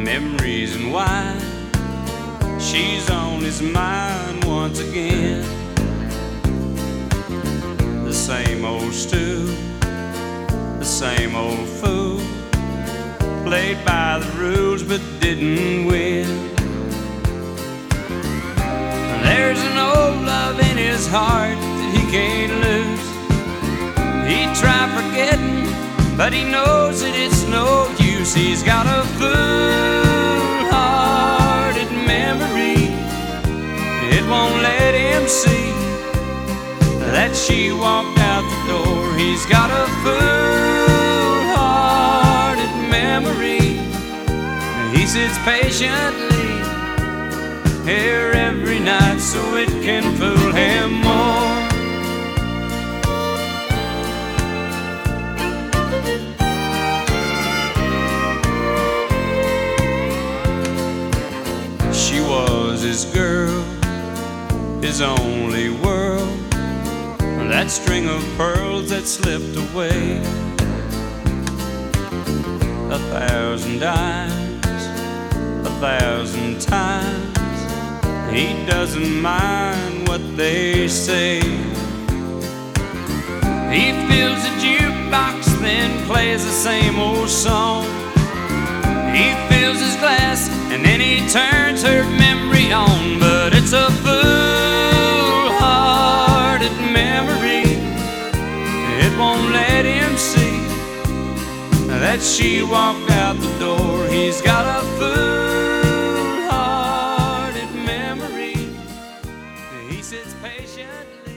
memories and wine. She's on his mind once again. The same old stew, the same old fool, played by the rules but didn't win. There's an old love in his heart that he can't lose. He tried forgetting, but he knows that it's no use. He's got a fool-hearted memory. It won't let him see that she walked out the door. He's got a fool-hearted memory. He sits patiently here every night so it can fool him more. She was his girl, his only world, that string of pearls that slipped away. 1,000 dimes, 1,000 times, he doesn't mind what they say. He fills a jukebox, then plays the same old song. He fills his glass, and then he turns her memory on. But it's a fool-hearted memory. It won't let him see that she walked out the door. He's got a fool-hearted memory. He sits patiently